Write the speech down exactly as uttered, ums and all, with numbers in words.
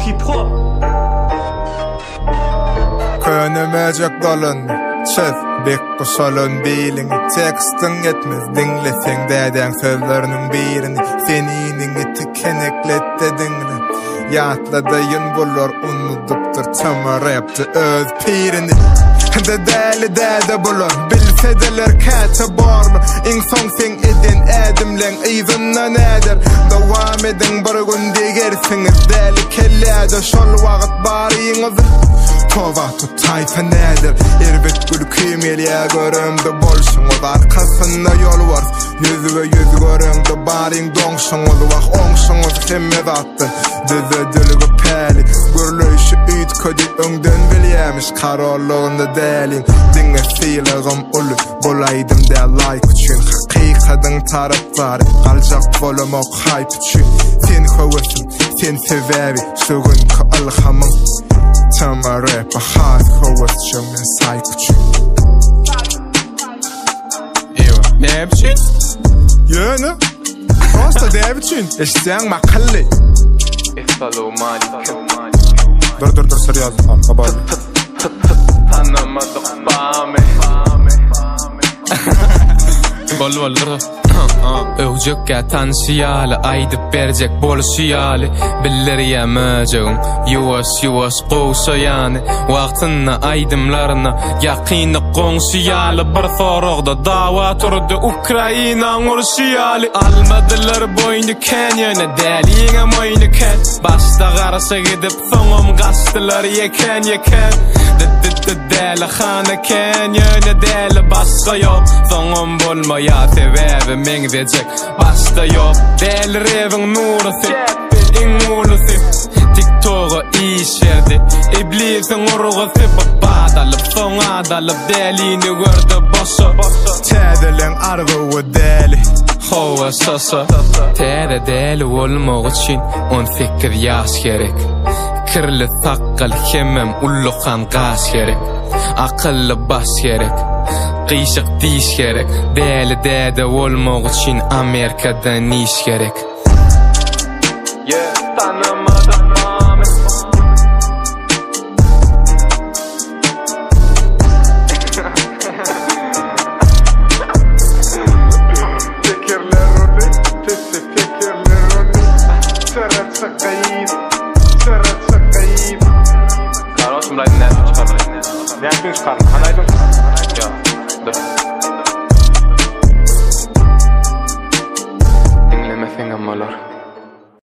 Hiphop Könümecek dolun çöz bek kusalın biling tekstin etmez dinlesen deden sözlerinin birini seninin eti keneklet dinle yatladayın bulur unutuptur tama rapti öz pirini de deli dede bulur bilsedeler kate borlu inson sen edin edimlen izunna nedir devam edin bir gün digersiniz deli kellede şol vaqt bariyiniz tova tutayfa nedir erbet gül kıymeliye görümde bolsun o arkasında yol var yüzü ve yüz görümde barin donsun o vaq onsun o kemme attın düzü dülgü peli gürlöyüşü üyt ködi öngden bilyemiş kararlığında delin dinge fiiligim ulu bolaydım de like üçün hakikaten tarafları kalacak bolumok hype üçün sen hövesin sen sevevi sugün ka alhamın tama rap'a hard höves men sayk üçün ewa ne biçin? Yönü Prosta de biçin İşleyen makalli İhtalu malik Dur dur dur sarı yazdım tamam kabarlı Tanımadık bağımı Bol bol dur Öwjekkä tansiýaly aýdyp berjek bolşýaly billerýämejegim ýuwas ýuwas gowşaýany wagtyna aýdymlaryna ýakyny goňşýaly bir soragda dawa turdy Ukraina urşýaly almadylar boýny kenýene däliňe moýny ken başda garşa gidip soňum gaçdylar ýeken ýeken däli hana kenýene däli başga ýok soňum bolmaýar sebäbi meň dejek başta yok deli revin nuru sip in ulu sip TikTok'a iş verdi İblisin uruğu sip badalıp son adalıp delini gördü boşu Tədilin arğı ve deli Hova sosa Tədə deli olmaq için on fikir yaş gerek Kirli taqqal hemem ulluqan qaş gerek Akıllı baş gerek Qiyşıq diş gerek Deli dede olmaq için Amerika'dan iş gerek Yeah, tanımadım mami Fikirleruni, tüsü fikirleruni Sırıt sakayip, sırıt sakayip Karosum daydım nereden çıkarmayın Nereden çıkarın, kanaydın? Ya, dur Dinleme fengam olur